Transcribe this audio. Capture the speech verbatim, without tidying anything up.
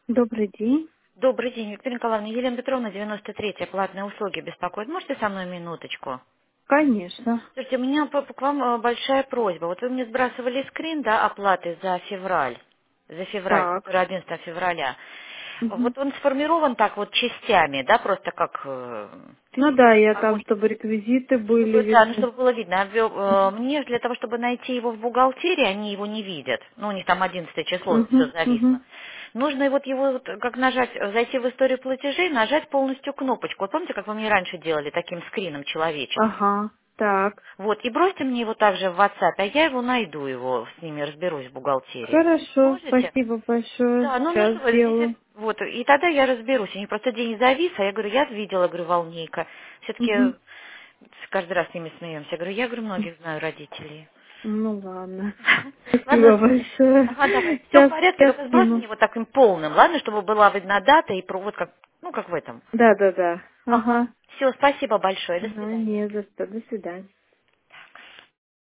Добрый день. Добрый день, Виктория Николаевна. Елена Петровна, девяносто третья, платные услуги беспокоит. Можете со мной минуточку? Конечно. Слушайте, у меня по- к вам э, большая просьба. Вот вы мне сбрасывали скрин, да, оплаты за февраль, за февраль, Так. который одиннадцатого февраля. Мгм. Вот он сформирован так вот частями, да, просто как э, Ну да, я там, огонь. чтобы реквизиты были Чтобы, да, ну, видны. чтобы было видно. А вё- э, Мне для того, чтобы найти его в бухгалтерии, они его не видят. Ну, у них там одиннадцатое число, все Угу, зависло. угу. Нужно вот его, вот как нажать, э, зайти в историю платежей, нажать полностью кнопочку. Вот помните, как вы мне раньше делали таким скрином человеческим? Ага. Так. Вот, и бросьте мне его также в WhatsApp, а я его найду, его, с ними разберусь в бухгалтерии. Хорошо, Можете? спасибо большое. Да, ну Сейчас нужно, вот, если, сделаю. вот, и тогда я разберусь. У них просто день завис, а я говорю, я видела, говорю, волнейка. Все-таки Угу. каждый раз с ними смеемся. Я говорю, я, говорю, многих знаю родителей. Ну ладно. Ладно, Спасибо большое. ага, давай. Все в Сейчас порядке, я только сбрось скину. мне вот таким полным, ладно, чтобы была видна дата и про- вот как, ну, как в этом. Да, да, да. Ага. Ага. Все, спасибо большое, до Да, свидания. не за что. До свидания.